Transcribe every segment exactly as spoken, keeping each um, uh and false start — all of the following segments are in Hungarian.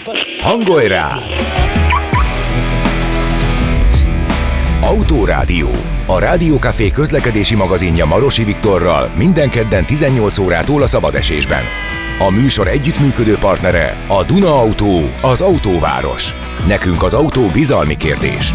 Hangolj rá! Autórádió. A Rádiókafé közlekedési magazinja Marosi Viktorral minden kedden tizennyolc órától a szabadesésben. A műsor együttműködő partnere a Duna Autó, az autóváros. Nekünk az autó bizalmi kérdés.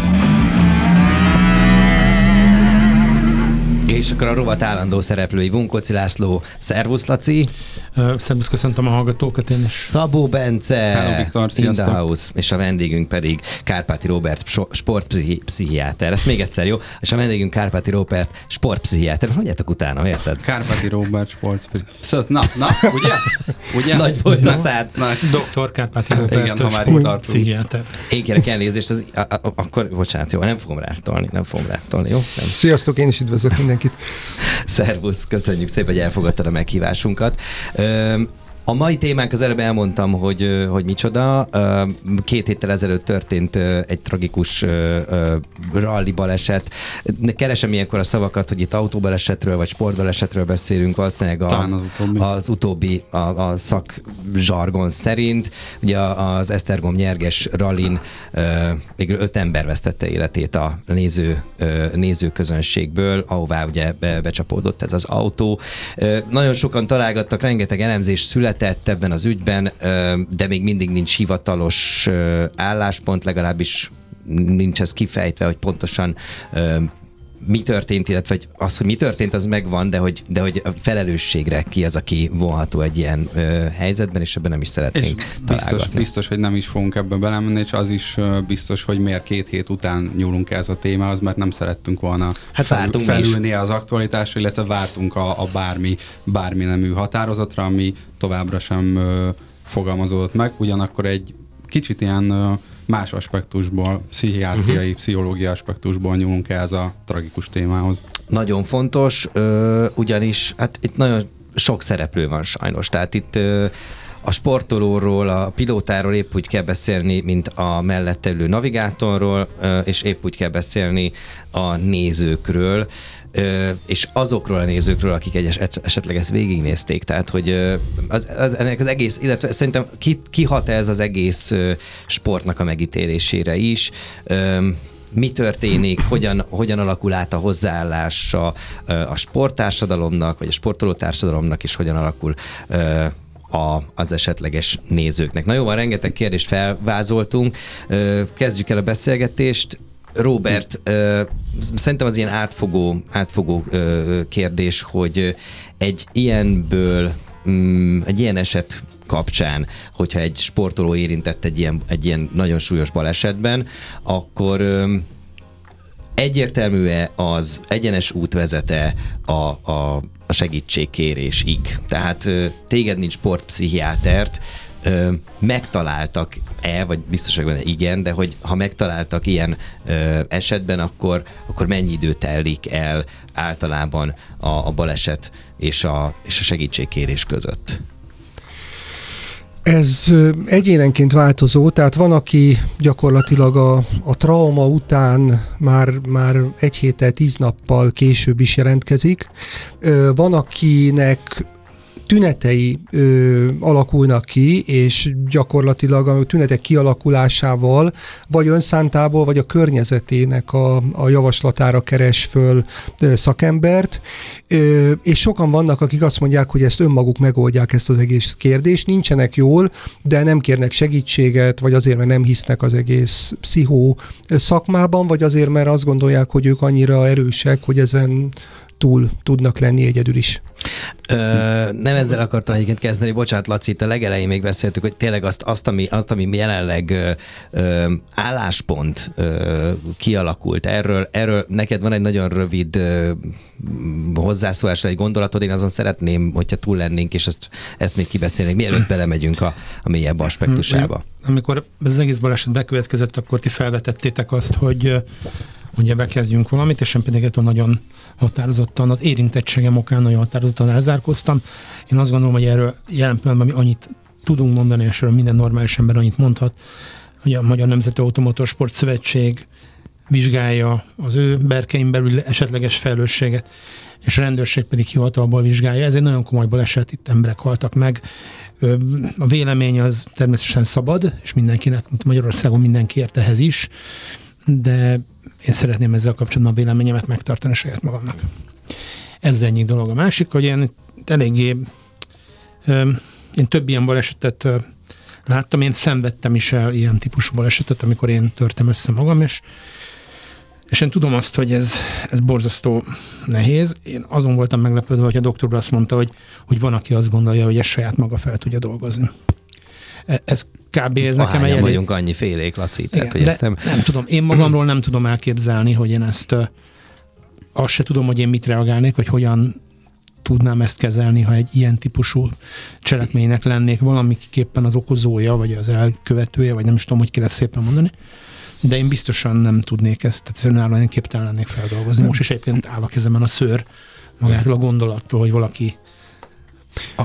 És akkor a rovat állandó szereplői Vunkóci László, szervusz Laci. Uh, szervusz, köszöntöm a hallgatókat én is. Szabó Bence, Hello, Viktor, in the house, és a vendégünk pedig Kárpáti Róbert, sportpszichiáter. Ezt még egyszer, jó? És a vendégünk Kárpáti Róbert, sportpszichiáter. Mondjátok utána, érted? Kárpáti Róbert, sportpszichiáter. Na, na, ugye? Ugye? Nagy volt a szád. doktor Kárpáti Róbert, igen, sportpszichiáter. Én kérek elnézést, az, a, a, akkor, bocsánat, jó, nem fogom rátolni, nem fogom rátolni, jó? Nem. Sziasztok, én is üdvözlök mindenkit. Szervusz, köszönjük szépen, hogy elfogadtad a meghívásunkat. A mai témánk, az előbb elmondtam, hogy, hogy micsoda. Két héttel ezelőtt történt egy tragikus rally baleset. Keresem ilyenkor a szavakat, hogy itt autóbalesetről vagy sportbalesetről beszélünk, valószínűleg a, az utóbbi, az utóbbi a, a szakzsargon szerint. Ugye az Esztergom Nyerges rallin végül öt ember vesztette életét a néző, nézőközönségből, ahová ugye becsapódott ez az autó. Nagyon sokan találgattak, rengeteg elemzés született ebben az ügyben, de még mindig nincs hivatalos álláspont, legalábbis nincs ez kifejtve, hogy pontosan mi történt, illetve az, hogy mi történt, az megvan, de hogy, de hogy a felelősségre ki az, aki vonható egy ilyen ö, helyzetben, és ebben nem is szeretnénk és találgatni. Biztos, biztos, hogy nem is fogunk ebbe belemenni, és az is biztos, hogy miért két hét után nyúlunk ez a témához, mert nem szerettünk volna hát fel, felülni az aktualitásra, illetve vártunk a, a bármi, bármi nemű határozatra, ami továbbra sem ö, fogalmazódott meg, ugyanakkor egy kicsit ilyen ö, más aspektusból, pszichiátriai, uh-huh. pszichológiai aspektusból nyúlunk ehhez a tragikus témához. Nagyon fontos, ugyanis hát itt nagyon sok szereplő van sajnos, tehát itt a sportolóról, a pilótáról épp úgy kell beszélni, mint a mellette ülő navigátorról, és épp úgy kell beszélni a nézőkről, és azokról a nézőkről, akik egy esetleg ezt végignézték. Tehát, hogy az, az, ennek az egész, illetve szerintem ki, kihat ez az egész sportnak a megítélésére is. Mi történik, hogyan, hogyan alakul át a hozzáállása a sporttársadalomnak, vagy a sportolótársadalomnak, és hogyan alakul A, az esetleges nézőknek. Na jó, van, rengeteg kérdést felvázoltunk. Kezdjük el a beszélgetést. Robert, szerintem az ilyen átfogó, átfogó kérdés, hogy egy ilyenből, egy ilyen eset kapcsán, hogyha egy sportoló érintett egy ilyen, egy ilyen nagyon súlyos balesetben, akkor egyértelmű-e az egyenes út vezete a, a, a segítségkérésig? Tehát téged, mint sportpszichiátert, megtaláltak-e, vagy biztos, hogy igen, de hogy ha megtaláltak ilyen ö, esetben, akkor, akkor mennyi idő telik el általában a, a baleset és a, és a segítségkérés között? Ez egyénenként változó, tehát van, aki gyakorlatilag a, a trauma után már, már egy héttel, tíz nappal később is jelentkezik. Van, akinek tünetei ö, alakulnak ki, és gyakorlatilag a tünetek kialakulásával vagy önszántából, vagy a környezetének a, a javaslatára keres föl ö, szakembert, ö, és sokan vannak, akik azt mondják, hogy ezt önmaguk megoldják, ezt az egész kérdést, nincsenek jól, de nem kérnek segítséget, vagy azért, mert nem hisznek az egész pszichó szakmában, vagy azért, mert azt gondolják, hogy ők annyira erősek, hogy ezen túl tudnak lenni egyedül is. Ö, nem ezzel akartam egyébként kezdeni, bocsánat Laci, itt a legelején még beszéltük, hogy tényleg azt, azt, ami, azt ami jelenleg ö, ö, álláspont ö, kialakult. Erről, erről neked van egy nagyon rövid ö, hozzászólásra egy gondolatod, én azon szeretném, hogyha túl lennénk, és ezt, ezt még kibeszélnénk, mielőtt belemegyünk a, a mélyebb aspektusába. Amikor ez az egész baleset bekövetkezett, akkor ti felvetettétek azt, hogy ugye bekezdjünk valamit, és én pedig nagyon határozottan, az érintettségem okán nagyon határozottan elzárkóztam. Én azt gondolom, hogy erről jelen pillanatban mi annyit tudunk mondani, és erről minden normális ember annyit mondhat, hogy a Magyar Nemzeti Automotorsport Szövetség vizsgálja az ő berkein belül esetleges felelősséget, és a rendőrség pedig hivatalból vizsgálja. Ez egy nagyon komoly baleset, itt emberek haltak meg. A vélemény az természetesen szabad, és mindenkinek, mint Magyarországon mindenki ért ehhez is, de én szeretném ezzel kapcsolatban a véleményemet megtartani saját magamnak. Ez egyik dolog. A másik, hogy én eléggé, én több ilyen balesetet láttam, én szenvedtem is el ilyen típusú balesetet, amikor én törtem össze magam, és, és én tudom azt, hogy ez, ez borzasztó nehéz. Én azon voltam meglepődve, hogy a doktor úr azt mondta, hogy, hogy van, aki azt gondolja, hogy ez saját maga fel tudja dolgozni. Ez kb. Ez nekem egy... vagyunk annyi félék, Laci. Igen, tehát, hogy ezt nem... nem tudom. Én magamról nem tudom elképzelni, hogy én ezt azt se tudom, hogy én mit reagálnék, vagy hogyan tudnám ezt kezelni, ha egy ilyen típusú cselekménynek lennék valamiképpen az okozója, vagy az elkövetője, vagy nem is tudom, hogy ki lesz szépen mondani. De én biztosan nem tudnék ezt, tehát önállóan én képtelen lennék feldolgozni. Most is egyébként áll a kezemben a szőr magától a gondolattól, hogy valaki... A...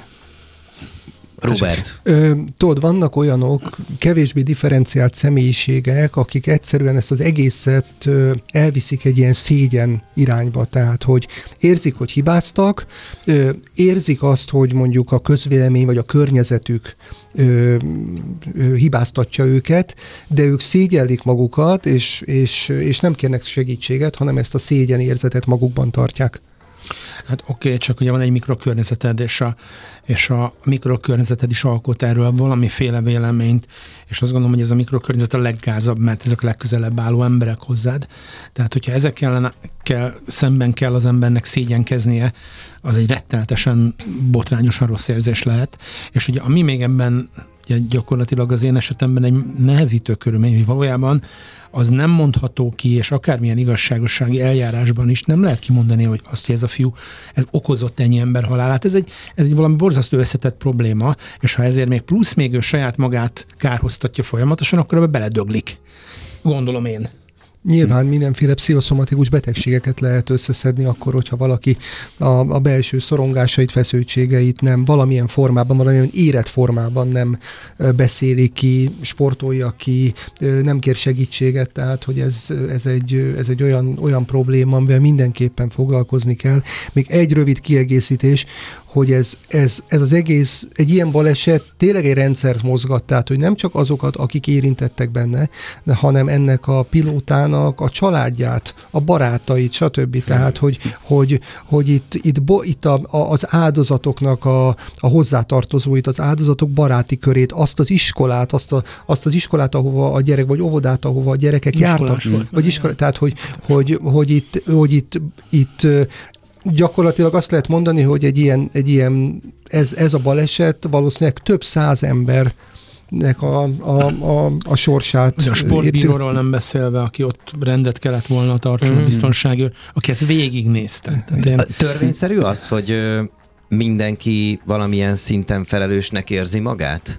Robert. Ö, tudod, vannak olyanok kevésbé differenciált személyiségek, akik egyszerűen ezt az egészet ö, elviszik egy ilyen szégyen irányba, tehát hogy érzik, hogy hibáztak, ö, érzik azt, hogy mondjuk a közvélemény vagy a környezetük ö, ö, hibáztatja őket, de ők szégyellik magukat, és, és, és nem kérnek segítséget, hanem ezt a szégyen érzetet magukban tartják. Hát oké, okay, csak ugye van egy mikrokörnyezeted, és a, és a mikrokörnyezeted is alkot erről valamiféle véleményt, és azt gondolom, hogy ez a mikrokörnyezet a leggázabb, mert ezek a legközelebb álló emberek hozzád. Tehát, hogyha ezekkel kell, szemben kell az embernek szégyenkeznie, az egy rettenetesen botrányosan rossz érzés lehet. És ugye ami még ebben ugye, gyakorlatilag az én esetemben egy nehezítő körülmény, hogy valójában az nem mondható ki, és akármilyen igazságossági eljárásban is nem lehet kimondani, hogy azt, hogy ez a fiú ez okozott ennyi ember halálát. Ez egy, ez egy valami borzasztó összetett probléma, és ha ezért még plusz még ő saját magát kárhoztatja folyamatosan, akkor ebbe beledöglik. Gondolom én. Nyilván mindenféle pszichoszomatikus betegségeket lehet összeszedni akkor, hogyha valaki a, a belső szorongásait, feszültségeit nem valamilyen formában, valamilyen érett formában nem beszéli ki, sportolja ki, nem kér segítséget, tehát hogy ez, ez egy, ez egy olyan, olyan probléma, amivel mindenképpen foglalkozni kell. Még egy rövid kiegészítés, hogy ez, ez, ez az egész, egy ilyen baleset tényleg egy rendszert mozgat, tehát hogy nem csak azokat, akik érintettek benne, de hanem ennek a pilótának a családját, a barátait, stb. Tehát, hogy, hogy, hogy itt, itt, bo, itt a, a, az áldozatoknak a, a hozzátartozóit, az áldozatok baráti körét, azt az iskolát, azt, a, azt az iskolát, ahova a gyerek, vagy óvodát, ahova a gyerekek Iskolás jártak. volt. Vagy iskola, tehát, hogy, hogy, hogy itt, hogy itt, itt gyakorlatilag azt lehet mondani, hogy egy ilyen, egy ilyen ez, ez a baleset valószínűleg több száz embernek a, a, a, a sorsát. A sportbíróról nem beszélve, aki ott rendet kellett volna tartani, mm. biztonságőr, aki ezt végignézte. Én... Törvényszerű az, hogy mindenki valamilyen szinten felelősnek érzi magát?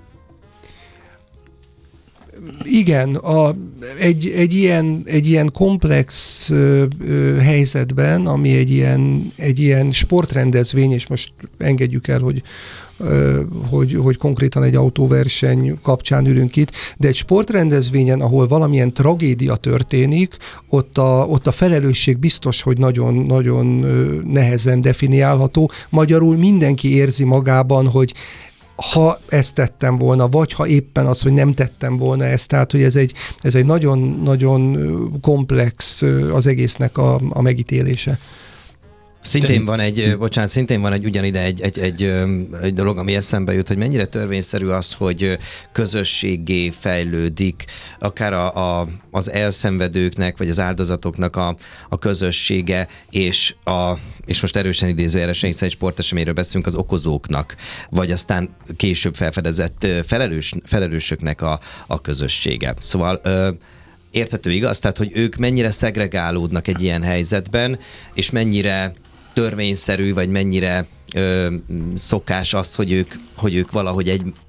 Igen, a, egy, egy, ilyen, egy ilyen komplex ö, ö, helyzetben, ami egy ilyen, egy ilyen sportrendezvény, és most engedjük el, hogy, ö, hogy, hogy konkrétan egy autóverseny kapcsán ülünk itt, de egy sportrendezvényen, ahol valamilyen tragédia történik, ott a, ott a felelősség biztos, hogy nagyon-nagyon nehezen definiálható. Magyarul mindenki érzi magában, hogy ha ezt tettem volna, vagy ha éppen az, hogy nem tettem volna ezt, tehát hogy ez egy, ez egy nagyon-nagyon komplex az egésznek a, a megítélése. Szintén van egy, bocsánat, szintén van egy ugyanide egy, egy, egy, egy dolog, ami eszembe jut, hogy mennyire törvényszerű az, hogy közösséggé fejlődik, akár a, a, az elszenvedőknek, vagy az áldozatoknak a, a közössége, és, a, és most erősen idézőjelesen, hiszen egy sporteseményről beszélünk, az okozóknak, vagy aztán később felfedezett felelős, felelősöknek a, a közössége. Szóval érthető, igaz? Tehát, hogy ők mennyire szegregálódnak egy ilyen helyzetben, és mennyire törvényszerű, vagy mennyire ö, szokás az, hogy ők, hogy ők valahogy egy,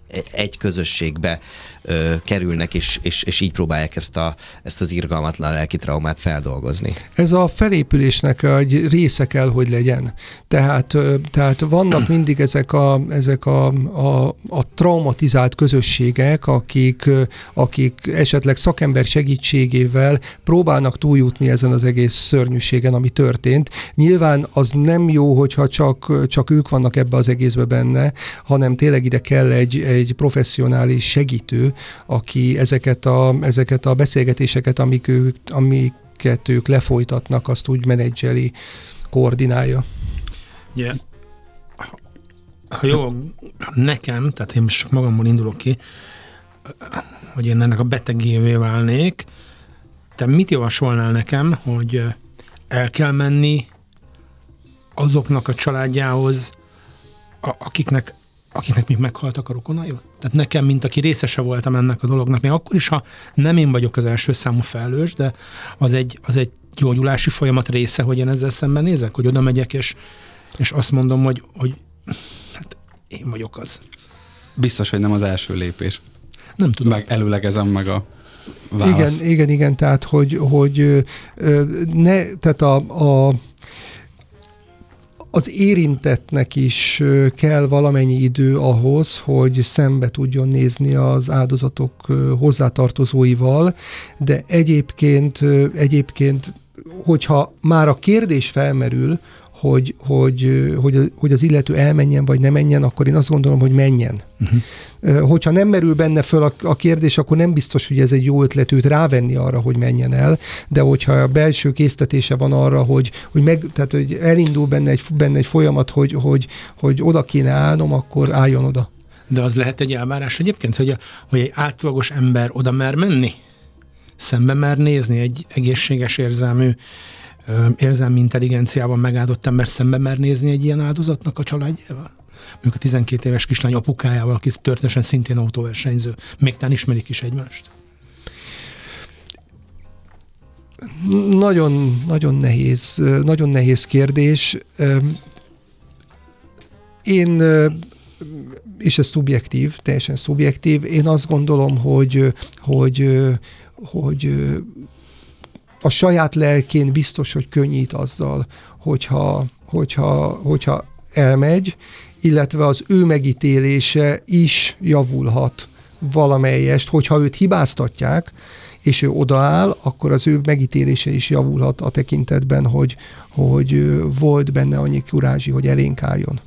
egy közösségbe ö, kerülnek, és, és, és így próbálják ezt, a, ezt az irgalmatlan lelki traumát feldolgozni. Ez a felépülésnek egy része kell, hogy legyen. Tehát, tehát vannak mindig ezek a, ezek a, a, a traumatizált közösségek, akik, akik esetleg szakember segítségével próbálnak túljutni ezen az egész szörnyűségen, ami történt. Nyilván az nem jó, hogyha csak, csak ők vannak ebbe az egészbe benne, hanem tényleg ide kell egy, egy professzionális segítő, aki ezeket a, ezeket a beszélgetéseket, amik ők, amiket ők lefolytatnak, azt úgy menedzseli, koordinálja. Yeah. Ha jó, nekem, tehát én most magamból indulok ki, hogy én ennek a betegévé válnék, te mit javasolnál nekem, hogy el kell menni azoknak a családjához, a, akiknek, akiknek még meghaltak a rokonai? Tehát nekem, mint aki részese voltam ennek a dolognak, még akkor is, ha nem én vagyok az első számú felelős, de az egy, az egy gyógyulási folyamat része, hogy én ezzel szemben nézek, hogy oda megyek, és, és azt mondom, hogy, hogy hát én vagyok az. Biztos, hogy nem az első lépés. Nem tudom. Meg előlegezem meg a választ. Igen, igen, igen, tehát, hogy, hogy ne, tehát a, a az érintettnek is kell valamennyi idő ahhoz, hogy szembe tudjon nézni az áldozatok hozzátartozóival, de egyébként, egyébként hogyha már a kérdés felmerül, hogy, hogy, hogy, hogy az illető elmenjen vagy ne menjen, akkor én azt gondolom, hogy menjen. Uh-huh. Hogyha nem merül benne föl a, a kérdés, akkor nem biztos, hogy ez egy jó ötlet őt rávenni arra, hogy menjen el, de hogyha a belső késztetése van arra, hogy, hogy, meg, tehát, hogy elindul benne egy, benne egy folyamat, hogy, hogy, hogy oda kéne állnom, akkor álljon oda. De az lehet egy elvárás egyébként, hogy, a, hogy egy átlagos ember oda mer menni? Szembe mer nézni egy egészséges érzelmű érzelmi intelligenciával megáldott ember szembe mer nézni egy ilyen áldozatnak a családjával? Mondjuk a tizenkét éves kislány apukájával, aki történetesen szintén autóversenyző. Még tán ismerik is egymást. Nagyon, nagyon nehéz, nagyon nehéz kérdés. Én, és ez szubjektív, teljesen szubjektív, én azt gondolom, hogy, hogy, hogy a saját lelkén biztos, hogy könnyít azzal, hogyha, hogyha, hogyha elmegy, illetve az ő megítélése is javulhat valamelyest, hogyha őt hibáztatják, és ő odaáll, akkor az ő megítélése is javulhat a tekintetben, hogy, hogy volt benne annyi kurázsi, hogy elénk álljon.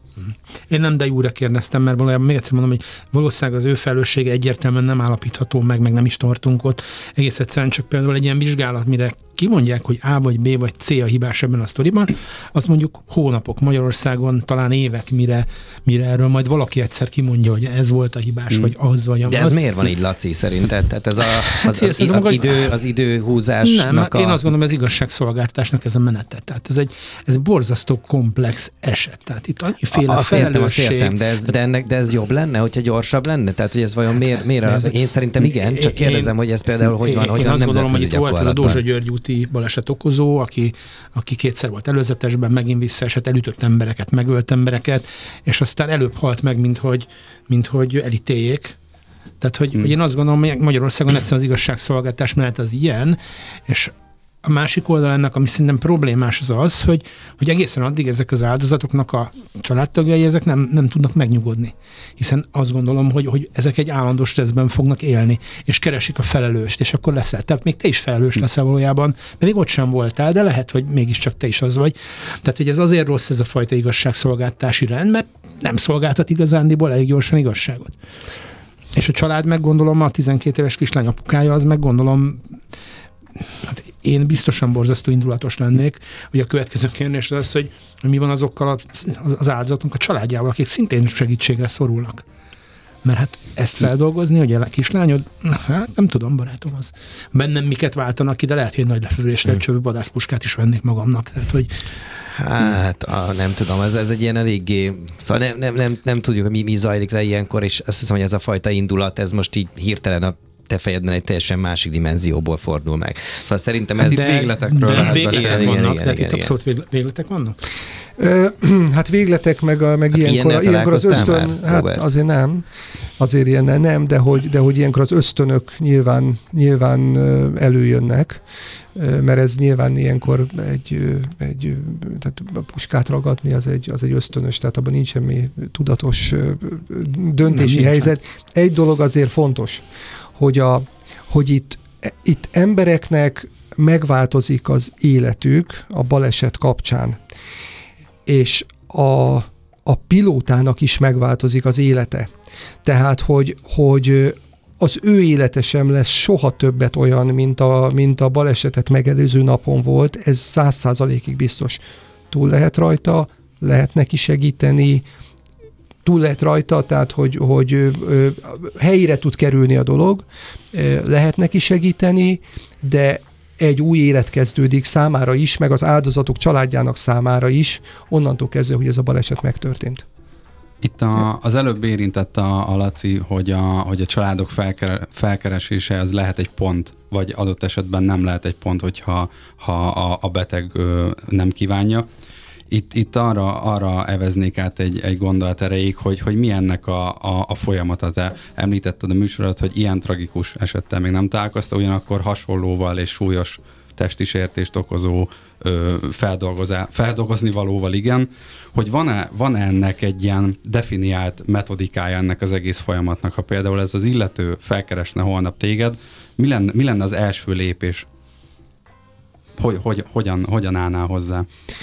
Én nem de júra kérdeztem, mert valójában még egyszer mondom, hogy valószínűleg az ő felelőssége egyértelműen nem állapítható meg, meg nem is tartunk ott. Egész egyszerűen csak például egy ilyen vizsgálat, mire kimondják, hogy A vagy B vagy C a hibás ebben a sztoriban, azt mondjuk hónapok Magyarországon, talán évek, mire, mire erről majd valaki egyszer kimondja, hogy ez volt a hibás, hmm. vagy az vagy amaz. De ez miért van így, Laci, szerinted? Tehát ez a, az, az, az, az, idő, az időhúzásnak nem, a... én azt gondolom, ez igazságszolgáltatásnak ez a menete. Tehát ez egy ez borzasztó komplex eset. Tehát itt annyiféle azt felelősség. Értem, azt értem, de ez, de, ennek, de ez jobb lenne, hogyha gyorsabb lenne? Tehát, hogy ez vajon miért? miért az, én szerintem igen, csak kérdezem, én, hogy ez például hogy van, hogy én a azt gondolom, hogy itt volt ez a Dózsa György úti baleset okozó, aki, aki kétszer volt előzetesben, megint visszaesett, elütött embereket, megölt embereket, és aztán előbb halt meg, mint hogy, mint hogy elítéljék. Tehát, hogy, hmm. hogy én azt gondolom, hogy Magyarországon egyszerűen az igazságszolgáltatás menet az ilyen, és a másik oldal ennek, ami szerintem problémás, az az, hogy, hogy egészen addig ezek az áldozatoknak a családtagjai, ezek nem, nem tudnak megnyugodni. Hiszen azt gondolom, hogy, hogy ezek egy állandó stresszben fognak élni, és keresik a felelőst, és akkor leszel. Tehát még te is felelős leszel valójában, pedig ott sem voltál, de lehet, hogy mégiscsak te is az vagy. Tehát, hogy ez azért rossz ez a fajta igazságszolgáltatási rend, mert nem szolgáltat igazándiból elég gyorsan igazságot. És a család, meggondolom, a tizenkét éves kislány apukája, az meggondolom, hát én biztosan borzasztó indulatos lennék, hogy a következő kérdés az, hogy mi van azokkal az áldozatoknak a családjával, akik szintén segítségre szorulnak. Mert hát ezt feldolgozni, hogy a kislányod, hát nem tudom, barátom, az bennem miket váltanak ki, de lehet, hogy egy nagy lefülésre egy csövő vadászpuskát is vennék magamnak. Tehát, hogy Hát, a, nem tudom, ez, ez egy ilyen eléggé, szóval nem, nem, nem, nem tudjuk, mi, mi zajlik le ilyenkor, és azt hiszem, hogy ez a fajta indulat, ez most így hirtelen a te fejedben egy teljesen másik dimenzióból fordul meg. Szóval szerintem ez... Hát végletekről de lehet végletek beszélni. vannak, Igen, de igen, itt abszolút végletek vannak? Hát végletek, meg, a, meg hát ilyenkor, ilyenkor az ösztön, már, hát Robert? Azért nem, azért ilyen nem, de hogy, de hogy ilyenkor az ösztönök nyilván, nyilván előjönnek, mert ez nyilván ilyenkor egy, egy tehát a puskát ragadni az egy, az egy ösztönös, tehát abban nincs semmi tudatos döntési nem, helyzet. Egy dolog azért fontos, hogy, a, hogy itt, itt embereknek megváltozik az életük a baleset kapcsán, és a, a pilótának is megváltozik az élete. Tehát, hogy, hogy az ő élete sem lesz soha többet olyan, mint a, mint a balesetet megelőző napon volt, ez száz százalékig biztos. Túl lehet rajta, lehet neki segíteni, túl lehet rajta, tehát, hogy, hogy ö, ö, helyére tud kerülni a dolog, ö, lehet neki segíteni, de egy új élet kezdődik számára is, meg az áldozatok családjának számára is, onnantól kezdve, hogy ez a baleset megtörtént. Itt a, az előbb érintett a, a Laci, hogy a, hogy a családok felker, felkeresése az lehet egy pont, vagy adott esetben nem lehet egy pont, hogyha ha a, a beteg ö, nem kívánja. Itt, itt arra, arra eveznék át egy, egy gondolat erejéig, hogy, hogy mi ennek a, a, a folyamata. Te említetted a műsorodat, hogy ilyen tragikus esettel még nem találkozta, ugyanakkor hasonlóval és súlyos testi sértést okozó ö, feldolgozni valóval igen, hogy van-e, van-e ennek egy ilyen definiált metodikája ennek az egész folyamatnak, ha például ez az illető felkeresne holnap téged, mi lenne, mi lenne az első lépés? Hogy, hogy, hogyan, hogyan állnál hozzá?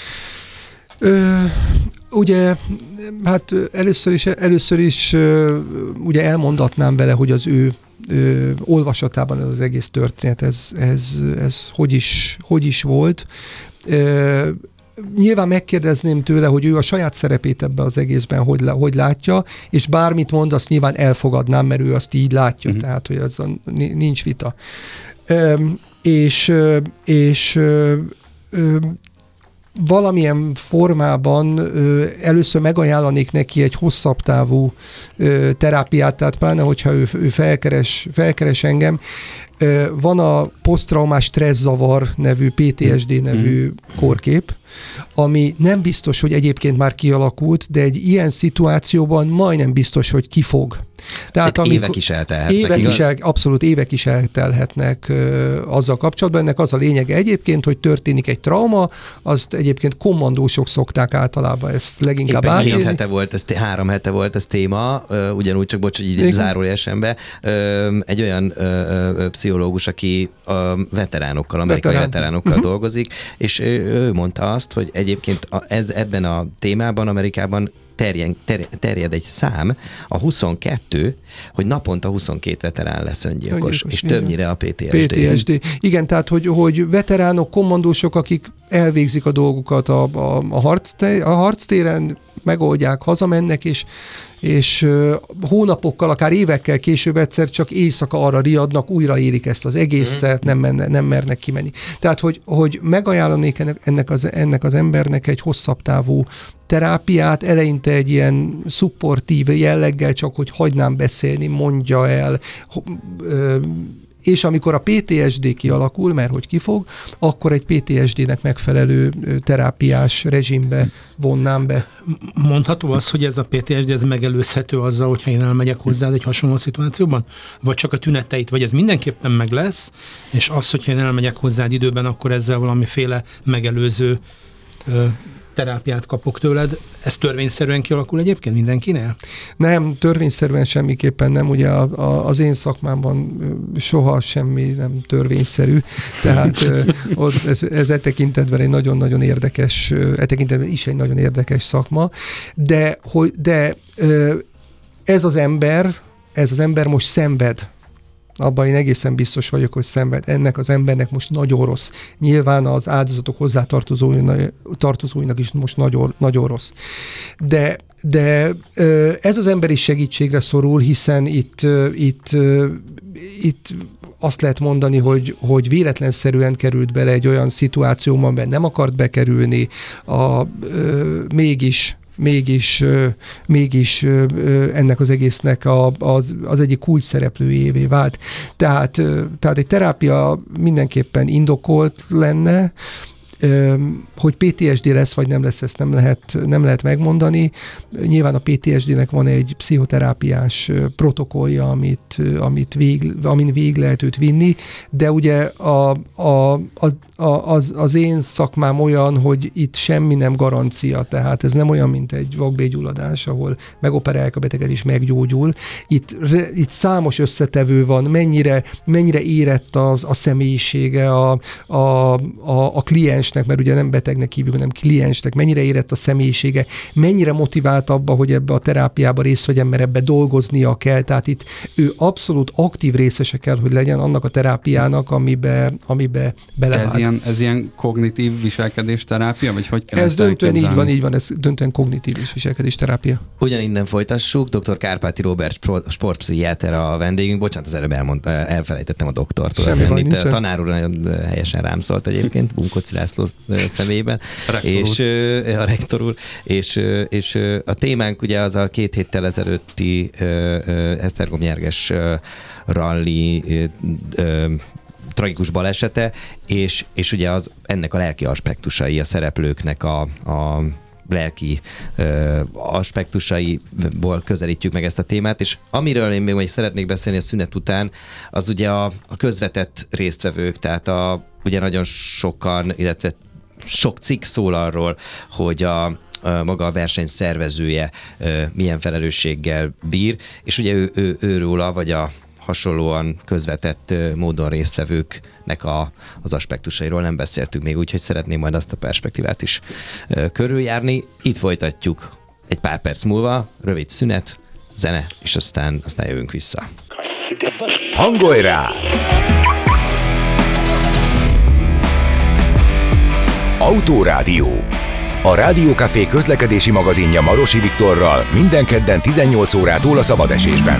Ö, ugye, hát először is, először is ugye elmondatnám vele, hogy az ő ö, olvasatában ez az egész történet, ez, ez, ez hogy, is, hogy is volt. Ö, nyilván megkérdezném tőle, hogy ő a saját szerepét ebben az egészben hogy, hogy látja, és bármit mond, azt nyilván elfogadnám, mert ő azt így látja, uh-huh. tehát hogy az a, nincs vita. Ö, és és ö, ö, valamilyen formában ö, először megajánlanék neki egy hosszabb távú ö, terápiát, tehát pláne, hogyha ő, ő felkeres, felkeres engem. Ö, van a posztraumás stresszavar nevű, pé té es dé nevű kórkép, ami nem biztos, hogy egyébként már kialakult, de egy ilyen szituációban majdnem biztos, hogy kifog. Tehát amikor, évek is eltelhetnek, évek igaz? is el, abszolút évek is eltelhetnek ö, azzal kapcsolatban. Ennek az a lényege egyébként, hogy történik egy trauma, azt egyébként kommandósok szokták általában ezt leginkább éppen átélni. Két hete volt, ez, három hete volt ez téma, ugyanúgy csak bocs, hogy így zárójelesen be. Egy olyan ö, ö, pszichológus, aki a veteránokkal, amerikai Veterán. veteránokkal uh-huh. dolgozik, és ő, ő mondta azt, hogy egyébként ez ebben a témában Amerikában Terjed, ter, terjed egy szám, a huszonkettő, hogy naponta huszonkét veterán lesz öngyilkos, öngyilkos és igen. többnyire a pé té es dé. pé té es dé. Igen, tehát, hogy, hogy veteránok, kommandósok, akik elvégzik a dolgukat a, a, a, harcté, a harctéren, megoldják, hazamennek, és, és hónapokkal, akár évekkel később egyszer csak éjszaka arra riadnak, újraélik ezt az egészet, nem, menne, nem mernek kimenni. Tehát, hogy, hogy megajánlanék ennek, ennek, az, ennek az embernek egy hosszabb távú terápiát, eleinte egy ilyen szupportív jelleggel, csak hogy hagynám beszélni, mondja el, és amikor a pé té es dé kialakul, mert hogy kifog, akkor egy pé té es dének megfelelő terápiás rezsimbe vonnám be. Mondható az, hogy ez a pé té es dé ez megelőzhető azzal, hogyha én elmegyek hozzád egy hasonló szituációban? Vagy csak a tüneteit? Vagy ez mindenképpen meg lesz, és az, hogyha én elmegyek hozzád időben, akkor ezzel valamiféle megelőző ö, terápiát kapok tőled. Ez törvényszerűen kialakul egyébként mindenkinél? Nem, törvényszerűen semmiképpen nem. Ugye a, a, az én szakmámban soha semmi nem törvényszerű. Tehát ott ez, ez e tekintetben egy nagyon-nagyon érdekes, e tekintetben is egy nagyon érdekes szakma. De, hogy, de ez az ember, ez az ember most szenved. Abban én egészen biztos vagyok, hogy szenved. Ennek az embernek most nagyon rossz. Nyilván az áldozatok hozzátartozóinak is most nagyon, nagyon rossz. De, de ez az ember is segítségre szorul, hiszen itt, itt, itt azt lehet mondani, hogy, hogy véletlenszerűen került bele egy olyan szituációban, amiben nem akart bekerülni, a, mégis mégis, mégis ennek az egésznek a, az, az egyik kulcs szereplőjévé vált. Tehát, tehát egy terápia mindenképpen indokolt lenne, Hogy pé té es dé lesz, vagy nem lesz, ezt nem lehet, nem lehet megmondani. Nyilván a pé té es dének van egy pszichoterápiás protokollja, amit, amit vég, amin végig lehet őt vinni, de ugye a, a, a, az, az én szakmám olyan, hogy itt semmi nem garancia, tehát ez nem olyan, mint egy vakbélgyulladás, ahol megoperálják a beteget és meggyógyul. Itt, itt számos összetevő van, mennyire, mennyire érett a, a személyisége a, a, a, a kliensnek, mert ugye nem betegnek hívjuk, hanem kliensnek, mennyire érett a személyisége, mennyire motivált abba, hogy ebbe a terápiába részt vegyen, mert ebbe dolgoznia kell. Tehát itt ő abszolút aktív részese kell, hogy legyen annak a terápiának, amibe, amibe belevág. Ez ilyen, ez ilyen kognitív viselkedés terápia, vagy hogy kell Ez ezt döntően így elképzelni? van, így van, ez döntően kognitív viselkedés terápia. Ugyaninnen folytassuk, dr. Kárpáti Róbert, sportpszichiáter a vendégünk. Bocsánat, az előbb elmondta, elfelejtettem a doktortól. Semmi baj, Itt nincsen. a tanár úr nagyon helyesen rám szólt egyébként, Bunkoci László személyében. Rektor és úr. a rektor úr. És, és a témánk ugye az a két héttel ezelőtti Esztergom Nyerges ralli tragikus balesete, és, és ugye az, ennek a lelki aspektusai, a szereplőknek a, a lelki ö, aspektusaiból közelítjük meg ezt a témát, és amiről én még majd szeretnék beszélni a szünet után, az ugye a, a közvetett résztvevők, tehát a, ugye nagyon sokan, illetve sok cikk szól arról, hogy a, a maga a verseny szervezője ö, milyen felelősséggel bír, és ugye ő, ő, őróla, vagy a hasonlóan közvetett módon résztvevőknek a, az aspektusairól nem beszéltünk még, úgyhogy szeretném majd azt a perspektívát is ö, körüljárni. Itt folytatjuk egy pár perc múlva, rövid szünet, zene, és aztán, aztán jövünk vissza. Hangolj rá! Autórádió. A Rádiókafé közlekedési magazinja Marosi Viktorral minden kedden tizennyolc órától a szabadesésben.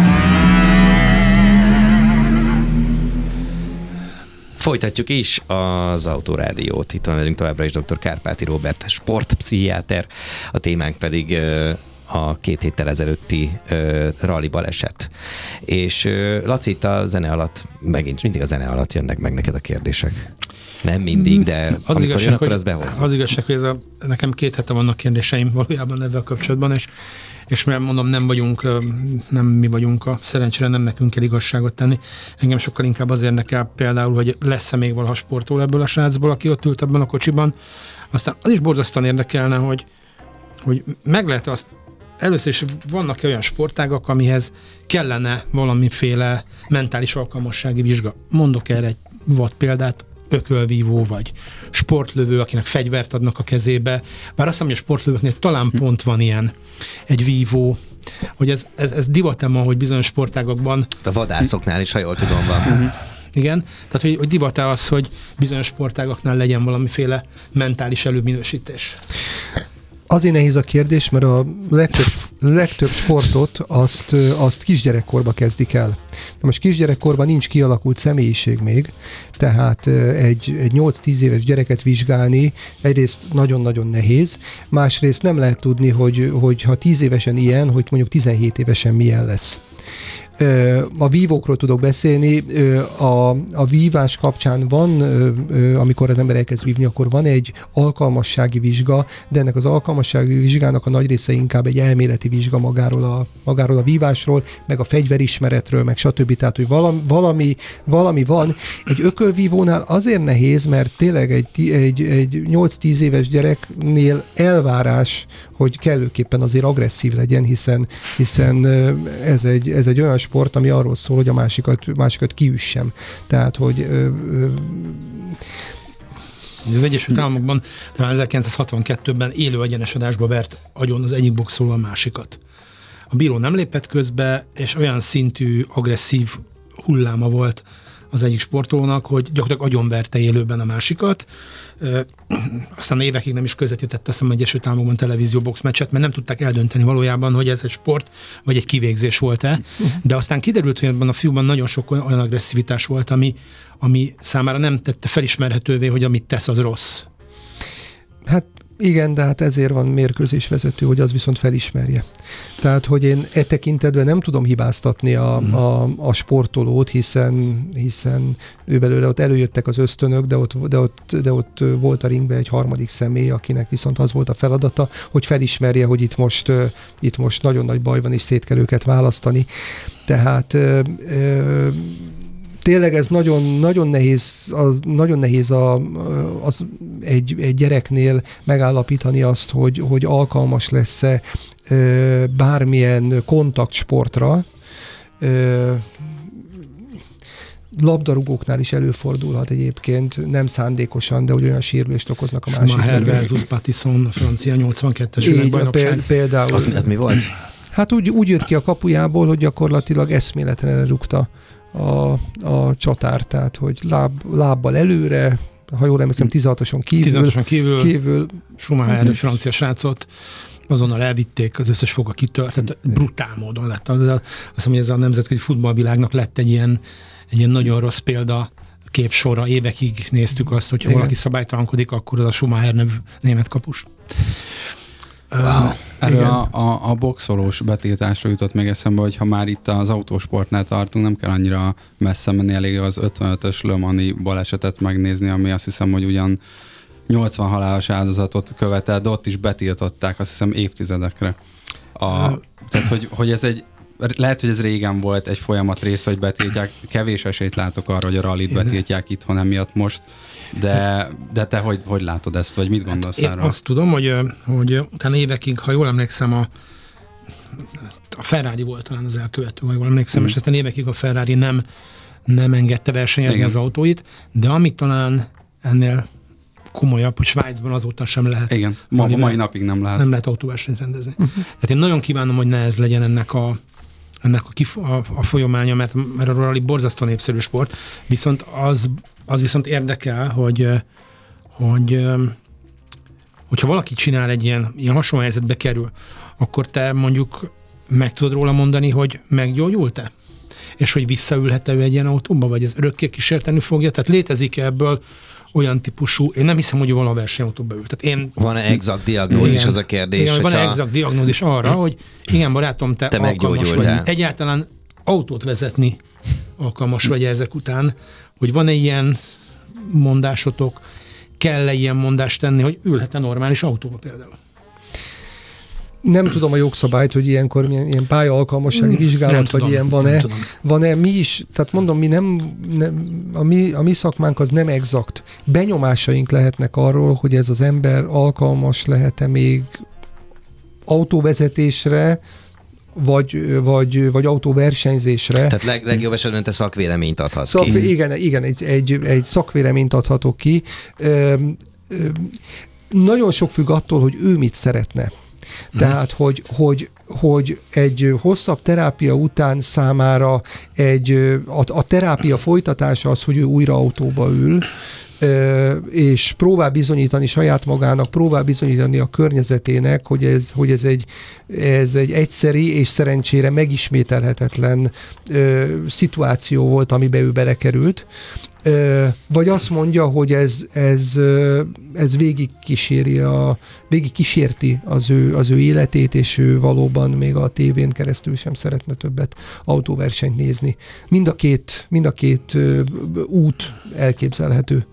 Folytatjuk is az Autórádiót. Itt van velünk továbbra is dr. Kárpáti Róbert, sportpszichiáter. A témánk pedig a két héttel ezelőtti rally baleset. És Laci, itt a zene alatt, megint mindig a zene alatt jönnek meg neked a kérdések. Nem mindig, de az amikor igazság, jön, akkor az behozza. Az igazság, hogy ez a, nekem két hete vannak kérdéseim valójában ebben a kapcsolatban, és és mert mondom, nem vagyunk, nem mi vagyunk a szerencsére, nem nekünk kell igazságot tenni. Engem sokkal inkább az érdekel például, hogy lesz-e még valaha sportol ebből a srácból, aki ott ült ebben a kocsiban. Aztán az is borzasztóan érdekelne, hogy, hogy meg lehet azt, először is vannak olyan sportágak, amihez kellene valamiféle mentális alkalmassági vizsga. Mondok erre egy vad példát, ökölvívó, vagy sportlövő, akinek fegyvert adnak a kezébe. Bár azt hiszem, hogy a sportlövőknél talán pont van ilyen egy vívó, hogy ez, ez, ez divat-e ma, hogy bizonyos sportágakban... A vadászoknál is, ha jól tudom, van. Igen, tehát hogy, hogy divat-e az, hogy bizonyos sportágaknál legyen valamiféle mentális előminősítés. Azért nehéz a kérdés, mert a legtöbb, legtöbb sportot azt, azt kisgyerekkorba kezdik el. Na most kisgyerekkorban nincs kialakult személyiség még, tehát egy, egy nyolc-tíz éves gyereket vizsgálni egyrészt nagyon-nagyon nehéz, másrészt nem lehet tudni, hogy, hogy ha tíz évesen ilyen, hogy mondjuk tizenhét évesen milyen lesz. A vívókról tudok beszélni, a, a vívás kapcsán van, amikor az ember elkezd vívni, akkor van egy alkalmassági vizsga, de ennek az alkalmassági vizsgának a nagy része inkább egy elméleti vizsga magáról a, magáról a vívásról, meg a fegyverismeretről, meg stb. Tehát, hogy valami, valami, valami van. Egy ökölvívónál azért nehéz, mert tényleg egy, egy, egy nyolc-tíz éves gyereknél elvárás, hogy kellőképpen azért agresszív legyen, hiszen, hiszen ez, egy, ez egy olyan sport, ami arról szól, hogy a másikat, másikat kiüssem. Tehát, hogy... Ö, ö, az Egyesült Államokban talán ezerkilencszázhatvankettőben élő egyenesodásba vert agyon az egyik boxoló a másikat. A bíró nem lépett közbe, és olyan szintű agresszív hulláma volt az egyik sportolónak, hogy gyakorlatilag agyonverte élőben a másikat. Aztán évekig nem is közvetített, azt hiszem, Egyesült Államokban televízió boxmeccset, mert nem tudták eldönteni valójában, hogy ez egy sport, vagy egy kivégzés volt-e. De aztán kiderült, hogy ebben a fiúban nagyon sok olyan agresszivitás volt, ami, ami számára nem tette felismerhetővé, hogy amit tesz, az rossz. Hát Igen, de hát ezért van mérkőzésvezető, hogy az viszont felismerje. Tehát, hogy én e tekintetben nem tudom hibáztatni a, mm. a, a sportolót, hiszen, hiszen ő belőle ott előjöttek az ösztönök, de ott, de, ott, de ott volt a ringben egy harmadik személy, akinek viszont az volt a feladata, hogy felismerje, hogy itt most, itt most nagyon nagy baj van, és szét kell őket választani. Tehát ö, ö, tényleg ez nagyon, nagyon nehéz, az, nagyon nehéz a, az egy, egy gyereknél megállapítani azt, hogy, hogy alkalmas lesz-e ö, bármilyen kontaktsportra. Ö, labdarúgóknál is előfordulhat egyébként, nem szándékosan, de hogy olyan sérülést okoznak a másik. Schumacher versus Pattison, a francia nyolcvankettes világbajnokság. Például. Ez mi volt? Hát úgy, úgy jött ki a kapujából, hogy gyakorlatilag eszméletlenül rúgta a, a csatár, tehát hogy láb, lábbal előre, ha jól emlékszem, tizenhatoson kívül. tizenhatoson kívül, kívül Schumacher, egy francia srácot, azonnal elvitték, az összes foga kitört, tehát brutál módon lett. Az, azt mondom, hogy ez a nemzetközi futballvilágnak lett egy ilyen, egy ilyen nagyon rossz példa képsorra. Évekig néztük azt, hogy ha valaki szabálytalankodik, akkor az a Schumacher nevű német kapus. Wow. Erről a, a, a boxolós betiltásra jutott még eszembe, hogy ha már itt az autósportnál tartunk, nem kell annyira messze menni, elég az ötvenötös Le Mans-i balesetet megnézni, ami azt hiszem, hogy ugyan nyolcvan halálos áldozatot követel, de ott is betiltották, azt hiszem évtizedekre. A, tehát, hogy, hogy ez egy, lehet, hogy ez régen volt egy folyamat része, hogy betiltják, kevés esélyt látok arra, hogy a rallit betiltják itthon emiatt most, de, de te hogy, hogy látod ezt, vagy mit gondolsz hát erről? Én azt tudom, hogy, hogy utána évekig, ha jól emlékszem, a, a Ferrari volt talán az elkövető, ha jól emlékszem, mm. és aztán évekig a Ferrari nem, nem engedte versenyezni Igen. az autóit, de amit talán ennél komolyabb, hogy Svájcban azóta sem lehet. Igen, ma, mai napig nem lehet. Nem lehet autóversenyt rendezni. Uh-huh. Tehát én nagyon kívánom, hogy ne ez legyen ennek a ennek a, kif- a, a folyamánya, mert, mert a rally borzasztó népszerű sport, viszont az, az viszont érdekel, hogy, hogy hogyha valaki csinál egy ilyen, ilyen hasonló helyzetbe kerül, akkor te mondjuk meg tudod róla mondani, hogy meggyógyult-e? És hogy visszaülhet-e ő egy ilyen autóba, vagy ez örökké kísérteni fogja? Tehát létezik ebből olyan típusú, én nem hiszem, hogy van a versenyautóba ül. Tehát én... Van-e exakt diagnózis, igen, az a kérdés? Igen, van-e exakt diagnózis arra, hogy igen, barátom, te, te alkalmas vagy. Egyáltalán autót vezetni alkalmas vagy ezek után, hogy van-e ilyen mondásotok, kell-e ilyen mondást tenni, hogy ülhet-e normális autóba például? Nem tudom a jogszabályt, hogy ilyenkor milyen, ilyen pályaalkalmassági vizsgálat, nem vagy tudom, ilyen van-e. Van-e mi is, tehát mondom, mi nem, nem a, mi, a mi szakmánk az nem exakt. Benyomásaink lehetnek arról, hogy ez az ember alkalmas lehet-e még autóvezetésre, vagy, vagy, vagy autóversenyzésre. Tehát leg, legjobb esetben te szakvéleményt adhatsz Szak, ki. Igen, igen egy, egy, egy szakvéleményt adhatok ki. Ö, ö, nagyon sok függ attól, hogy ő mit szeretne. Tehát, hogy, hogy, hogy egy hosszabb terápia után számára egy, a, a terápia folytatása az, hogy ő újra autóba ül, és próbál bizonyítani saját magának, próbál bizonyítani a környezetének, hogy ez, hogy ez, egy, ez egy egyszeri és szerencsére megismételhetetlen ö, szituáció volt, amiben ő belekerült. Ö, vagy azt mondja, hogy ez, ez, ez végig kíséri a, végig kísérti az ő, az ő életét, és ő valóban még a tévén keresztül sem szeretne többet autóversenyt nézni. Mind a két, mind a két út elképzelhető.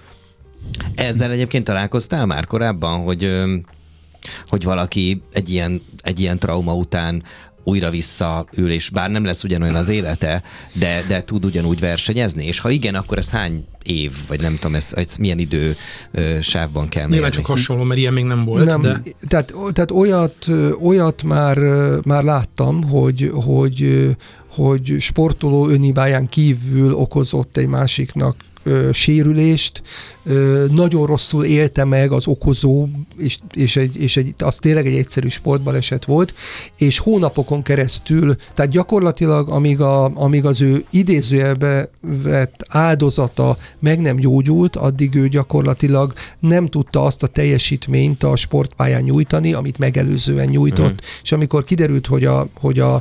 Ezzel egyébként találkoztál már korábban, hogy, hogy valaki egy ilyen, egy ilyen trauma után újra visszaül, és bár nem lesz ugyanolyan az élete, de, de tud ugyanúgy versenyezni? És ha igen, akkor ez hány év, vagy nem tudom, ez, ez milyen idő sávban kell mérni? Nyilván csak hasonló, mert ilyen még nem volt. Nem, de... Tehát, tehát olyat, olyat már, már láttam, hogy, hogy, hogy sportoló önhibáján kívül okozott egy másiknak Ö, sérülést, ö, nagyon rosszul élte meg az okozó, és, és, egy, és egy, az tényleg egy egyszerű sportbaleset volt, és hónapokon keresztül, tehát gyakorlatilag amíg, a, amíg az ő idézőjelbe vett áldozata meg nem gyógyult, addig ő gyakorlatilag nem tudta azt a teljesítményt a sportpályán nyújtani, amit megelőzően nyújtott, mm. és amikor kiderült, hogy a, hogy a,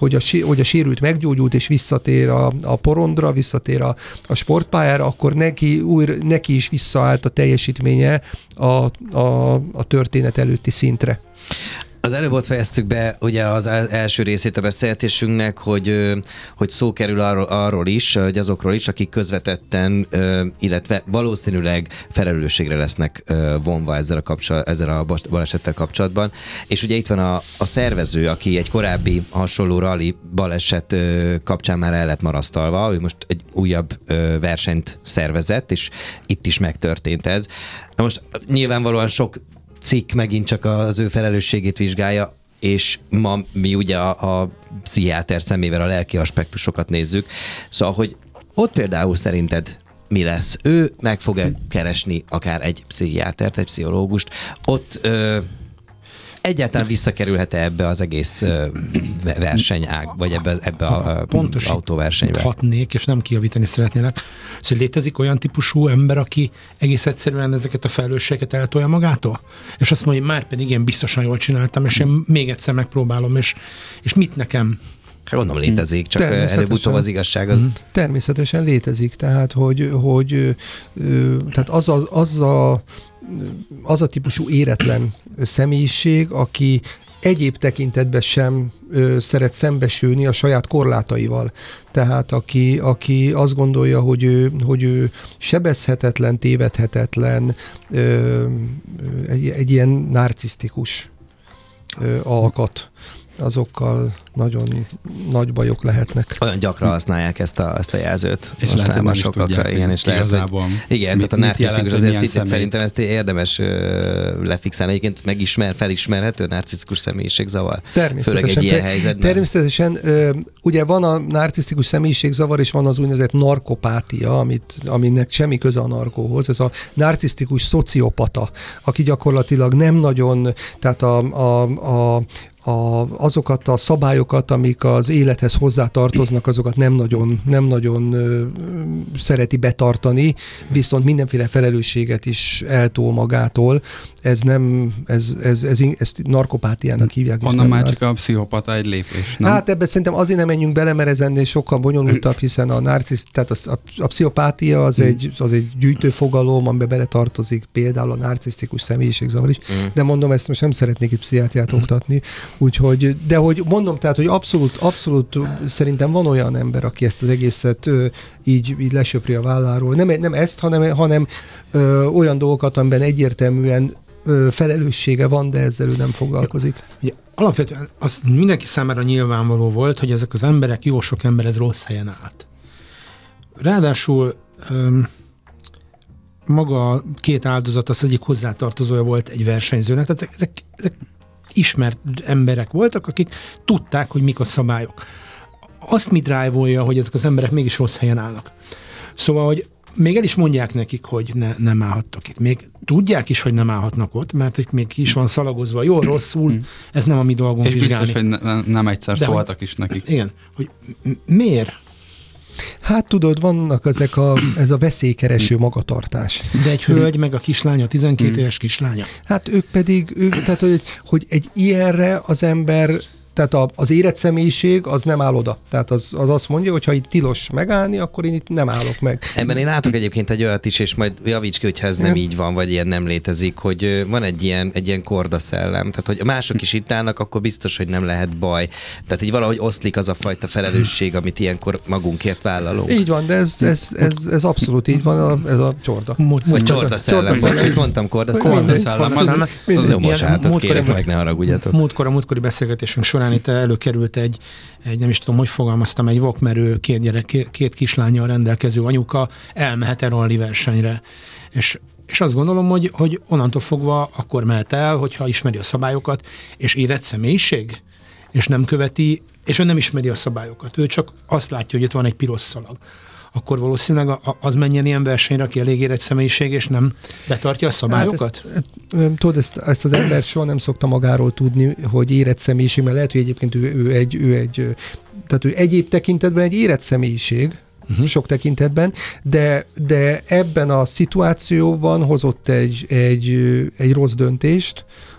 hogy a, hogy a sérült meggyógyult, és visszatér a, a porondra, visszatér a, a sportpályára, akkor neki, újra, neki is visszaállt a teljesítménye a, a, a történet előtti szintre. Az előbb ott fejeztük be ugye az első részét a beszélgetésünknek, hogy, hogy szó kerül arról, arról is, hogy azokról is, akik közvetetten, illetve valószínűleg felelősségre lesznek vonva ezzel a, kapcsol- ezzel a balesettel kapcsolatban. És ugye itt van a, a szervező, aki egy korábbi hasonló rally baleset kapcsán már el lett marasztalva, ő most egy újabb versenyt szervezett, és itt is megtörtént ez. Na most nyilvánvalóan sok cikk megint csak az ő felelősségét vizsgálja, és ma mi ugye a, a pszichiáter szemével a lelki aspektusokat nézzük. Szóval, hogy ott például szerinted mi lesz? Ő meg fog-e keresni akár egy pszichiátert, egy pszichológust? Ott ö, egyáltalán visszakerülhet-e ebbe az egész ö, versenyág, vagy ebbe, ebbe a pontos autóversenybe? Hatnék, és nem kijavítani szeretnélek. Szóval létezik olyan típusú ember, aki egész egyszerűen ezeket a felelősségeket eltolja magától? És azt mondja, már pedig én biztosan jól csináltam, és én még egyszer megpróbálom, és, és mit nekem? Hát gondolom létezik, csak előbb-utóbb az igazság az... Természetesen létezik, tehát hogy, hogy tehát az, a, az, a, az a típusú éretlen személyiség, aki egyéb tekintetben sem ö, szeret szembesülni a saját korlátaival. Tehát aki, aki azt gondolja, hogy ő, hogy ő sebezhetetlen, tévedhetetlen, ö, egy, egy ilyen narcisztikus ö, alkat, azokkal nagyon nagy bajok lehetnek. Olyan gyakran használják ezt a, ezt a jelzőt. És lehet, hogy nem is tudják, igen, és lehet, igazából hogy, igen, mit, tehát a narcisztikus azért itt, személy. Szerintem ezt érdemes uh, lefixálni. Egyébként megismer, felismerhető narcisztikus személyiségzavar? Természetesen. Főleg egy ilyen helyzetben. Természetesen. Uh, ugye van a narcisztikus személyiségzavar, és van az úgynevezett narkopátia, amit, aminek semmi köze a narkóhoz. Ez a narcisztikus szociopata, aki gyakorlatilag nem nagyon, tehát a, a, a A, azokat a szabályokat, amik az élethez hozzátartoznak, azokat nem nagyon, nem nagyon ö, szereti betartani, viszont mindenféle felelősséget is eltol magától. Ez nem, ez, ez, ez, ez narkopátiának hívják. Onnan már csak a pszichopata egy lépés, nem? Hát ebben szerintem azért nem menjünk bele, mert ez ennél sokkal bonyolultabb, hiszen a narcisz, tehát a, a, a pszichopátia az, egy, az egy gyűjtő fogalom, amiben beletartozik például a narcisztikus személyiségzavar is. De mondom, ezt most nem szeretnék itt pszichiátriát oktatni. Úgyhogy, de hogy mondom, tehát, hogy abszolút, abszolút szerintem van olyan ember, aki ezt az egészet ö, így, így lesöpri a válláról. Nem, nem ezt, hanem, hanem ö, olyan dolgokat, amiben egyértelműen ö, felelőssége van, de ezzel ő nem foglalkozik. Ugye, alapvetően az mindenki számára nyilvánvaló volt, hogy ezek az emberek, jó sok ember ez rossz helyen állt. Ráadásul öm, maga két áldozat, az egyik hozzátartozója volt egy versenyzőnek, tehát ezek, ezek ismert emberek voltak, akik tudták, hogy mik a szabályok. Azt mi drive-olja, hogy ezek az emberek mégis rossz helyen állnak. Szóval, hogy még el is mondják nekik, hogy ne, nem állhattak itt. Még tudják is, hogy nem állhatnak ott, mert hogy még ki is van szalagozva. Jó, rosszul, ez nem a mi dolgunk és vizsgálni. És biztos, hogy ne, nem egyszer de szóltak hogy, is nekik. Igen, hogy m- miért? Hát tudod, vannak ezek a, ez a veszélykereső magatartás. De egy hölgy, meg a kislánya, tizenkét éves kislánya. Hát ők pedig, ők, tehát hogy, hogy egy ilyenre az ember, tehát a, az érett személyiség az nem áll oda. Tehát az, az azt mondja, hogy ha itt tilos megállni, akkor én itt nem állok meg. Ebben én látok egyébként egy olyat is, és majd javíts ki, hogyha ez nem így van, vagy ilyen nem létezik, hogy van egy ilyen, egy ilyen kordaszellem. Tehát, hogy mások is itt állnak, akkor biztos, hogy nem lehet baj. Tehát így valahogy oszlik az a fajta felelősség, amit ilyenkor magunkért vállalunk. Így van, de ez, ez, ez, ez abszolút így van, ez a csorda. Vagy csordaszellem, vagy hogy mondtam kordaszellem. Kordaszellem. Jó, bocsánatot kérek, meg ne haragudjatok. Múltkor a múltkori beszélgetésünk során itt előkerült egy, egy, nem is tudom, hogy fogalmaztam, egy vakmerő, két, gyerek, két, két kislánnyal rendelkező anyuka elmehet el rally versenyre. És, és azt gondolom, hogy, hogy onnantól fogva akkor mehet el, hogyha ismeri a szabályokat, és érett személyiség, és nem követi, és ő nem ismeri a szabályokat. Ő csak azt látja, hogy itt van egy piros szalag. Akkor valószínűleg az menjen ilyen versenyre, aki elég érett személyiség, és nem betartja a szabályokat? Hát ezt, tudod, ezt, ezt az ember soha nem szokta magáról tudni, hogy érett személyiség, mert lehet, hogy egyébként ő, ő, egy, ő egy, tehát ő egyéb tekintetben egy érett személyiség, uh-huh. sok tekintetben, de, de ebben a szituációban hozott egy, egy, egy rossz döntést,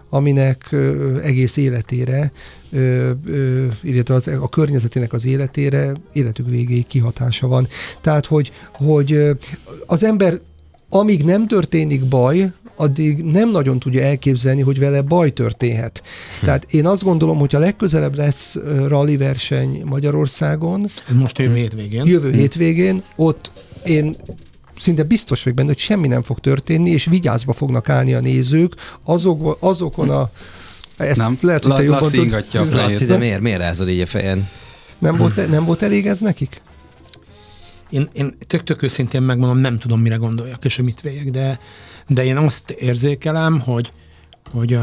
aminek ö, egész életére, ö, ö, illetve az, a környezetének az életére, életük végéig kihatása van. Tehát, hogy, hogy ö, az ember, amíg nem történik baj, addig nem nagyon tudja elképzelni, hogy vele baj történhet. Hm. Tehát én azt gondolom, hogy a legközelebb lesz rally verseny Magyarországon. Most jövő hétvégén. Jövő hm. hétvégén, ott én szinte biztos vagyok benne, hogy semmi nem fog történni, és vigyázba fognak állni a nézők azok, azokon a... Ezt nem, lehet, hogy te La, jobban Laci tud... ingatja a fejét. Laci, de miért, miért rázod így a fejen? Nem volt, nem volt elég ez nekik? Én, én tök, tök őszintén megmondom, nem tudom, mire gondoljak, és mit véljek, de, de én azt érzékelem, hogy, hogy,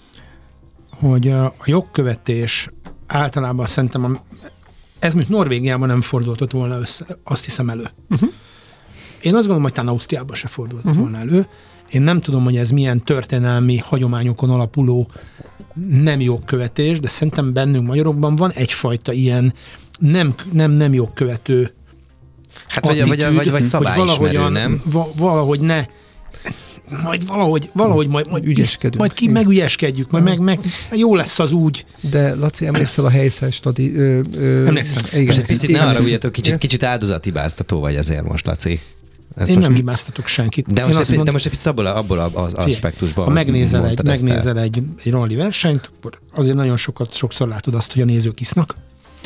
hogy a jogkövetés általában szerintem, a, ez mint Norvégiában nem fordultott volna össze, azt hiszem elő. Uh-huh. Én azt gondolom, hogy talán Ausztriában se fordultott uh-huh. volna elő. Én nem tudom, hogy ez milyen történelmi hagyományokon alapuló nem jogkövetés, de szerintem bennünk magyarokban van egyfajta ilyen nem, nem, nem jogkövető Hát vagy, vagy, vagy, vagy szabályismerő, nem? Va, valahogy ne, majd valahogy, valahogy majd, majd, majd ki megügyeskedjük, majd meg, meg, jó lesz az úgy. De Laci, emlékszel a helyszín stadi... Ö, ö, Emlékszem. Igen, most egy picit ne arra ugyatok, kicsit, kicsit áldozathibáztató vagy ezért most, Laci. Ezt én most... nem hibáztatok senkit. De most, egy, mond... de most egy picit abból, abból az aspektusban. Ha megnézel, egy, megnézel egy, egy rally versenyt, akkor azért nagyon sokat, sokszor látod azt, hogy a nézők isznak,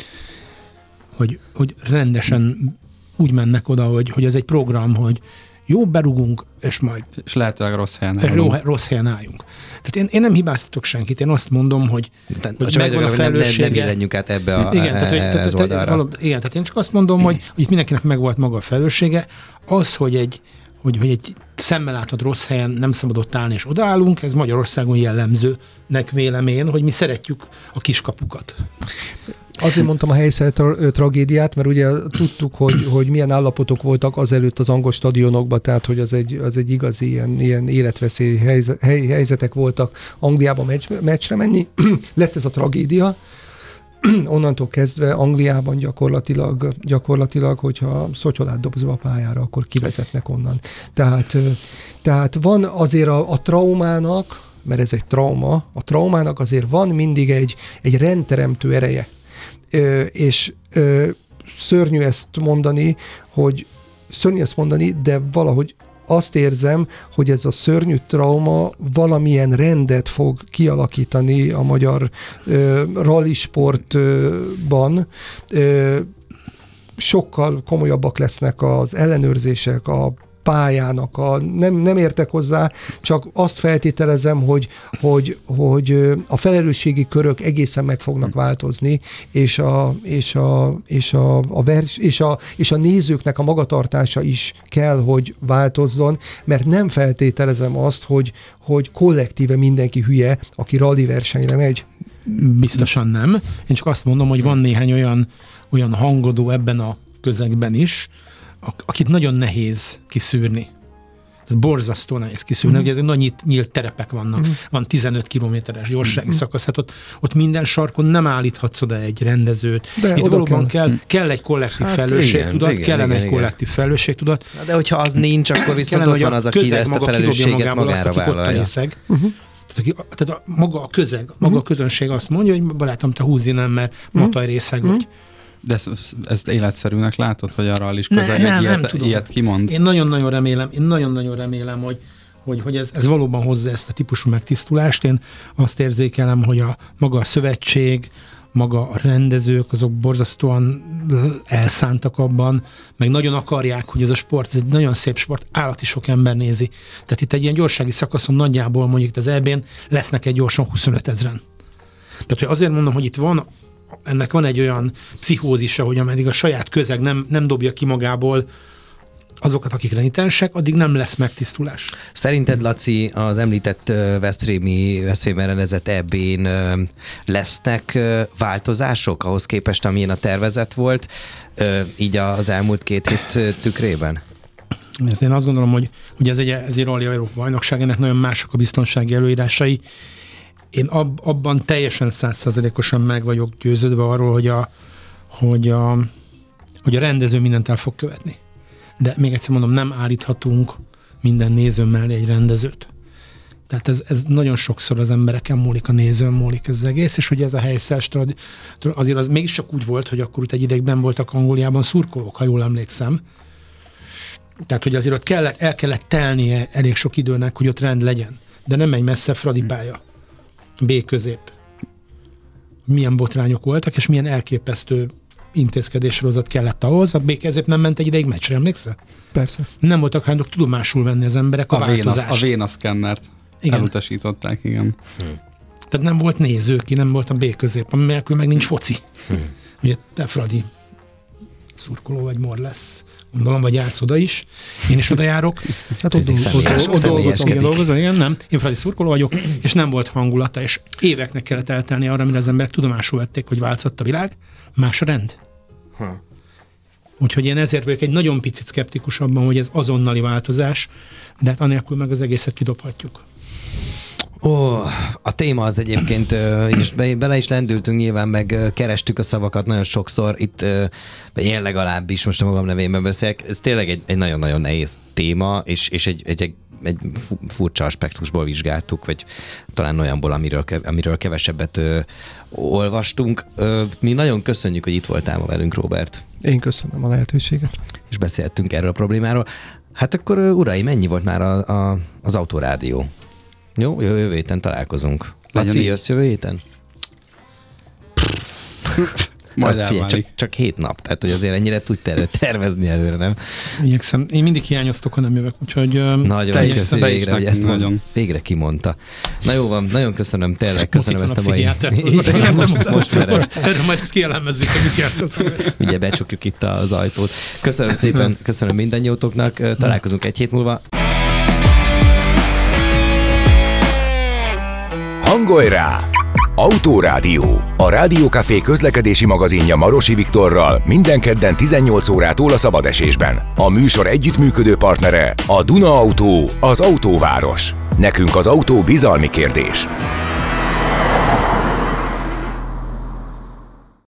hogy, hogy rendesen úgy mennek oda, hogy, hogy ez egy program, hogy jó, berugunk, és majd... És lehetőleg rossz helyen állunk. Jó, rossz helyen álljunk. Tehát én, én nem hibáztatok senkit, én azt mondom, hogy, de, hogy megvan a felelőssége. Nem, nem illenjük át ebbe a, igen, tehát, e, ez tehát, valami, igen, tehát én csak azt mondom, hogy, hogy itt mindenkinek megvolt maga a felelőssége. Az, hogy egy, hogy, hogy egy szemmel látod rossz helyen nem szabad ott állni, és odaállunk, ez Magyarországon jellemzőnek vélem én, hogy mi szeretjük a kiskapukat. Azért mondtam a helyszín tra- tragédiát, mert ugye tudtuk, hogy, hogy milyen állapotok voltak azelőtt az angol stadionokban, tehát hogy az egy, az egy igazi ilyen, ilyen életveszély helyzet, hely, helyzetek voltak Angliában meccs, meccsre menni. Lett ez a tragédia. Onnantól kezdve Angliában gyakorlatilag, gyakorlatilag hogyha szotyolát dobsz a pályára, akkor kivezetnek onnan. Tehát, tehát van azért a, a traumának, mert ez egy trauma, a traumának azért van mindig egy, egy rendteremtő ereje. Ö, és ö, szörnyű ezt mondani, hogy szörnyű ezt mondani, de valahogy azt érzem, hogy ez a szörnyű trauma valamilyen rendet fog kialakítani a magyar ö, rallisportban. Ö, sokkal komolyabbak lesznek az ellenőrzések, a pályának, a, nem, nem értek hozzá, csak azt feltételezem, hogy, hogy, hogy a felelősségi körök egészen meg fognak változni, és a, és a, és a, a, vers, és a, és a nézőknek a magatartása is kell, hogy változzon, mert nem feltételezem azt, hogy, hogy kollektíve mindenki hülye, aki rally versenyre megy. Biztosan nem. Én csak azt mondom, hogy van néhány olyan, olyan hangodó ebben a közegben is, akit nagyon nehéz kiszűrni. Tehát borzasztó nehéz kiszűrni. Mm. Ugye nagy nyílt, nyílt terepek vannak. Mm. Van tizenöt kilométeres gyorsági mm. szakasz. Hát ott, ott minden sarkon nem állíthatsz oda egy rendezőt. De itt valóban kell. Kell, kell egy kollektív hát felelősségtudat, igen, kellene igen, egy igen. kollektív felelősségtudat. De hogyha az nincs, akkor viszont kellene, ott van az, aki ezt a felelősséget magára vállalja. Uh-huh. Tehát, tehát a, maga a közeg, maga uh-huh. a közönség azt mondja, hogy barátom, te húzz innen, mert uh-huh. mataj részeg vagy. Uh-huh. De ezt, ezt életszerűnek látod, hogy arra is közeg ne, egy ilyet, ilyet kimond? Én nagyon-nagyon remélem, én nagyon-nagyon remélem, hogy, hogy, hogy ez, ez valóban hozza ezt a típusú megtisztulást. Én azt érzékelem, hogy a maga a szövetség, maga a rendezők, azok borzasztóan elszántak abban, meg nagyon akarják, hogy ez a sport, ez egy nagyon szép sport, állati sok ember nézi. Tehát itt egy ilyen gyorsági szakaszon nagyjából mondjuk az é bén lesznek egy gyorsan huszonöt ezren. Tehát hogy azért mondom, hogy itt van ennek van egy olyan pszichózisa, hogy ameddig a saját közeg nem, nem dobja ki magából azokat, akik renitensek, addig nem lesz megtisztulás. Szerinted, Laci, az említett Veszprémi, Veszprémben rendezett é bén lesznek változások ahhoz képest, amilyen a tervezet volt, így az elmúlt két hét tükrében? Ezt én azt gondolom, hogy, hogy ez egy, ez egy rally Európa bajnokság, ennek nagyon mások a biztonsági előírásai. Én ab, abban teljesen százszázalékosan meg vagyok győződve arról, hogy a, hogy, a, hogy a rendező mindent el fog követni. De még egyszer mondom, nem állíthatunk minden néző mellé egy rendezőt. Tehát ez, ez nagyon sokszor az embereken múlik, a nézőn múlik ez az egész, és ugye ez a helyszes azért az mégis csak úgy volt, hogy akkor egy ideigben voltak Angliában szurkolók, ha jól emlékszem. Tehát, hogy azért ott kellett, el kellett telnie elég sok időnek, hogy ott rend legyen. De nem menj messze, Fradi pálya. B közép. Milyen botrányok voltak, és milyen elképesztő intézkedéssorozat kellett ahhoz. A B közép nem ment egy ideig meccsre, emlékszel? Persze. Nem voltak hajlandók tudomásul venni az emberek a, a változást. A vénaszkennert elutasították, igen. Hm. Tehát nem volt néző, ki nem volt a B közép, ami nélkül meg nincs foci. Hm. Ugye te Fradi szurkoló vagy mor lesz. Gondolom, vagy jársz oda is. Én is oda járok. Hát ott, ott, ott, ott dolgozom. dolgozom, igen, nem. Én Fradi szurkoló vagyok, és nem volt hangulata, és éveknek kellett eltelni arra, mire az emberek tudomásul vették, hogy változott a világ, más a rend. Hm. Úgyhogy én ezért vagyok egy nagyon picit szkeptikus abban, hogy ez azonnali változás, de hát anélkül meg az egészet kidobhatjuk. Ó, a téma az egyébként, és bele is lendültünk nyilván, meg kerestük a szavakat nagyon sokszor, itt én legalábbis, most a magam nevében beszélek, ez tényleg egy, egy nagyon-nagyon nehéz téma, és, és egy, egy, egy furcsa aspektusból vizsgáltuk, vagy talán olyanból, amiről, amiről kevesebbet ö, olvastunk. Ö, mi nagyon köszönjük, hogy itt voltál ma velünk, Róbert. Én köszönöm a lehetőséget. És beszéltünk erről a problémáról. Hát akkor, uraim, ennyi volt már a, a, az Autorádió. Jó, jövő héten találkozunk. Laci, jössz jövő héten? Majd hát, figyelj, csak, csak hét nap, tehát hogy azért ennyire tudj ter- tervezni előre, nem? Igyekszem. Én mindig hiányoztok, ha nem jövök, úgyhogy... Nagyon köszönöm végre, hogy ezt nagyon. Mond, végre kimondta. Na jó van, nagyon köszönöm, tényleg köszönöm ezt a mai... most, most erre. Erre majd ezt kielemezzük, hogy mit járt az. Ugye becsukjuk itt az ajtót. Köszönöm szépen, köszönöm mindannyiótoknak, találkozunk egy hét múlva. Hangolj rá! Autorádió, a Rádiókafé közlekedési magazinja Marosi Viktorral minden kedden tizennyolc órától a szabadesésben. A műsor együttműködő partnere a Duna Autó, az autóváros. Nekünk az autó bizalmi kérdés.